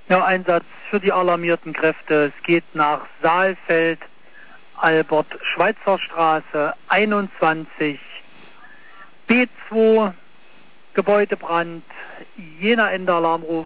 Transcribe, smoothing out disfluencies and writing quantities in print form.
Ja, Einsatz für die alarmierten Kräfte. Es geht nach Saalfeld, Albert-Schweitzer-Straße 21, B2, Gebäudebrand, Jena Ende Alarmruf.